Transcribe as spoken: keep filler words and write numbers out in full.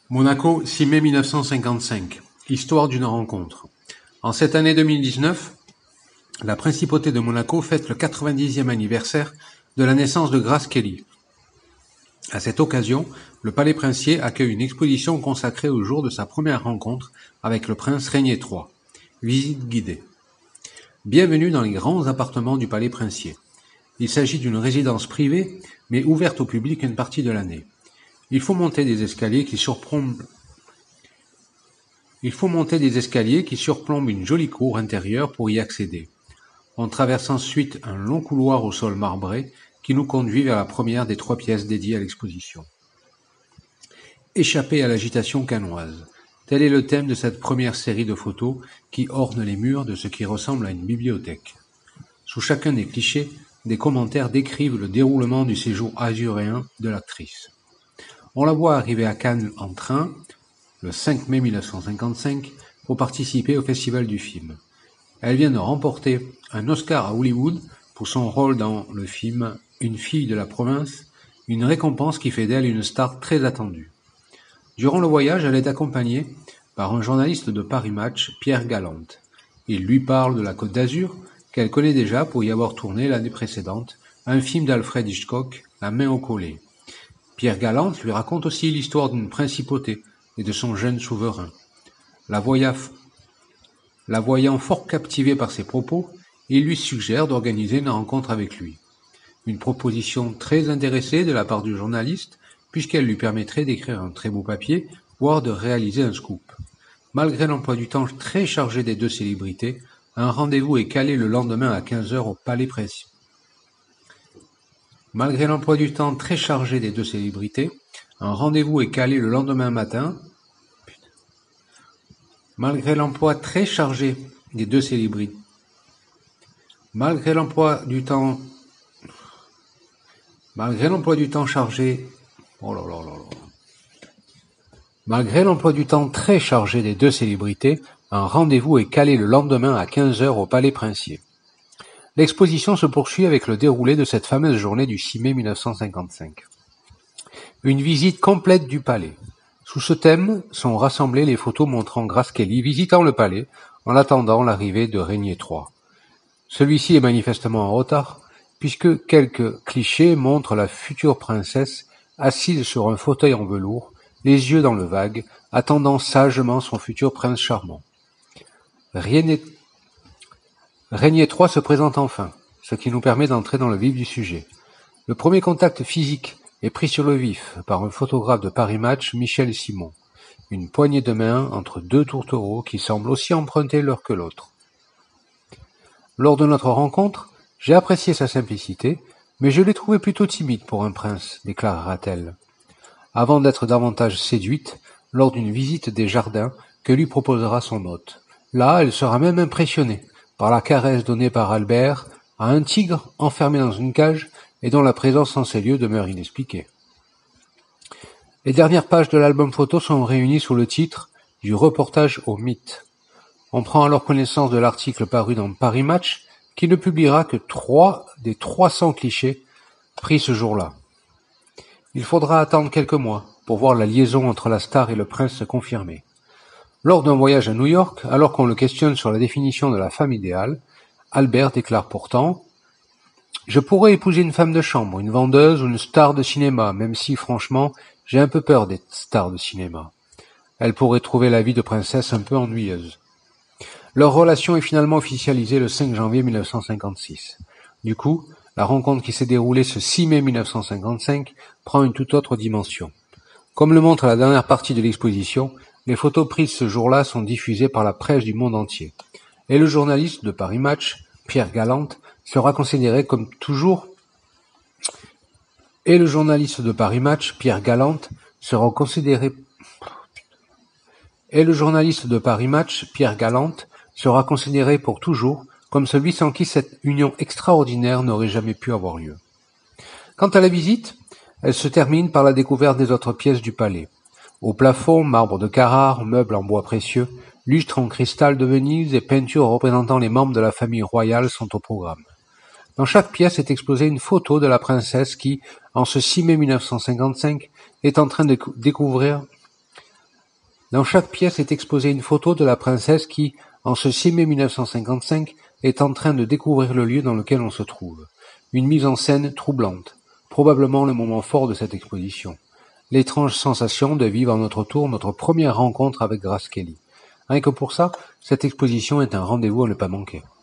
Monaco, six mai mille neuf cent cinquante-cinq. Histoire d'une rencontre. En cette année deux mille dix-neuf, la principauté de Monaco fête le quatre-vingt-dixième anniversaire de la naissance de Grace Kelly. À cette occasion, le palais princier accueille une exposition consacrée au jour de sa première rencontre avec le prince Régnier trois. Visite guidée. Bienvenue dans les grands appartements du palais princier. Il s'agit d'une résidence privée, mais ouverte au public une partie de l'année. Il faut monter des escaliers qui surplombent Il faut monter des escaliers qui surplombent une jolie cour intérieure pour y accéder. On traverse ensuite un long couloir au sol marbré qui nous conduit vers la première des trois pièces dédiées à l'exposition. Échapper à l'agitation canoise. Tel est le thème de cette première série de photos qui ornent les murs de ce qui ressemble à une bibliothèque. Sous chacun des clichés, des commentaires décrivent le déroulement du séjour azuréen de l'actrice. On la voit arriver à Cannes en train, le cinq mai mille neuf cent cinquante-cinq, pour participer au Festival du film. Elle vient de remporter un Oscar à Hollywood pour son rôle dans le film Une fille de la province, une récompense qui fait d'elle une star très attendue. Durant le voyage, elle est accompagnée par un journaliste de Paris Match, Pierre Galante. Il lui parle de la Côte d'Azur, qu'elle connaît déjà pour y avoir tourné l'année précédente, un film d'Alfred Hitchcock, La main au collet. Pierre Galante lui raconte aussi l'histoire d'une principauté et de son jeune souverain. La, voya... la voyant fort captivée par ses propos, il lui suggère d'organiser une rencontre avec lui. Une proposition très intéressée de la part du journaliste, puisqu'elle lui permettrait d'écrire un très beau papier, voire de réaliser un scoop. Malgré l'emploi du temps très chargé des deux célébrités, un rendez-vous est calé le lendemain à quinze heures au Palais Princier. Malgré l'emploi du temps très chargé des deux célébrités, un rendez-vous est calé le lendemain matin. Malgré l'emploi très chargé des deux célébrités. Malgré l'emploi du temps. Malgré l'emploi du temps chargé. Oh là là là là. Malgré l'emploi du temps très chargé des deux célébrités, un rendez-vous est calé le lendemain à quinze heures au Palais Princier. L'exposition se poursuit avec le déroulé de cette fameuse journée du six mai mille neuf cent cinquante-cinq. Une visite complète du palais. Sous ce thème sont rassemblées les photos montrant Grace Kelly visitant le palais en attendant l'arrivée de Régnier trois. Celui-ci est manifestement en retard, puisque quelques clichés montrent la future princesse assise sur un fauteuil en velours, les yeux dans le vague, attendant sagement son futur prince charmant. Régnier Régnier trois se présente enfin, ce qui nous permet d'entrer dans le vif du sujet. Le premier contact physique est pris sur le vif par un photographe de Paris Match, Michel Simon. Une tournée de main entre deux tourtereaux qui semblent aussi emprunter l'un que l'autre. Lors de notre rencontre, j'ai apprécié sa simplicité, mais je l'ai trouvé plutôt timide pour un prince, déclarera-t-elle, avant d'être davantage séduite lors d'une visite des jardins que lui proposera son hôte. Là, elle sera même impressionnée par la caresse donnée par Albert à un tigre enfermé dans une cage et dont la présence en ces lieux demeure inexpliquée. Les dernières pages de l'album photo sont réunies sous le titre « Du reportage au mythe ». On prend alors connaissance de l'article paru dans Paris Match qui ne publiera que trois des trois cents clichés pris ce jour-là. Il faudra attendre quelques mois pour voir la liaison entre la star et le prince se confirmer. Lors d'un voyage à New York, alors qu'on le questionne sur la définition de la femme idéale, Albert déclare pourtant « Je pourrais épouser une femme de chambre, une vendeuse ou une star de cinéma, même si, franchement, j'ai un peu peur d'être star de cinéma. Elle pourrait trouver la vie de princesse un peu ennuyeuse. » Leur relation est finalement officialisée le cinq janvier mille neuf cent cinquante-six. Du coup, la rencontre qui s'est déroulée ce six mai mille neuf cent cinquante-cinq prend une toute autre dimension. Comme le montre la dernière partie de l'exposition, les photos prises ce jour-là sont diffusées par la presse du monde entier. Et le journaliste de Paris Match, Pierre Galante, sera considéré comme toujours Et le journaliste de Paris Match, Pierre Galante, sera considéré Et le journaliste de Paris Match, Pierre Galante, sera considéré pour toujours comme celui sans qui cette union extraordinaire n'aurait jamais pu avoir lieu. Quant à la visite, elle se termine par la découverte des autres pièces du palais. Au plafond, marbre de Carrare, meubles en bois précieux, lustres en cristal de Venise et peintures représentant les membres de la famille royale sont au programme. Dans chaque pièce est exposée une photo de la princesse qui, en ce six mai mille neuf cent cinquante-cinq, est en train de découvrir Dans chaque pièce est exposée une photo de la princesse qui, en ce six mai mille neuf cent cinquante-cinq, est en train de découvrir le lieu dans lequel on se trouve. Une mise en scène troublante, probablement le moment fort de cette exposition. L'étrange sensation de vivre à notre tour notre première rencontre avec Grace Kelly. Rien que pour ça, cette exposition est un rendez-vous à ne pas manquer.